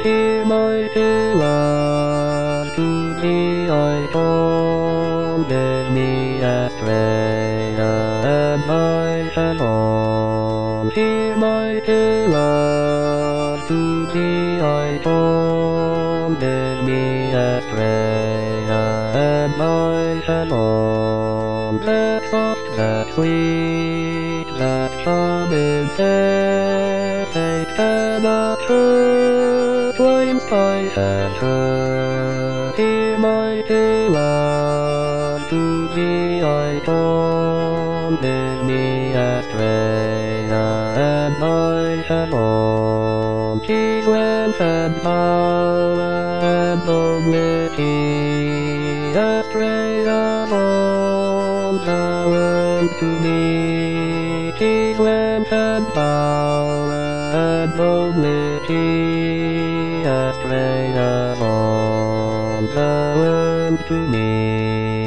hear my pillar to thee I come, bear me astray, and I shall fall. Hear my pillar to thee I come, bear me astray, and I shall fall. That soft, that sweet, that charming fair, take the true flames by head. Hear my pillar to thee I come, bear me astray, and I shall fall. She went and foul and obliquity, astray along thou unto me. She went and foul and obliquity, astray along thou unto me.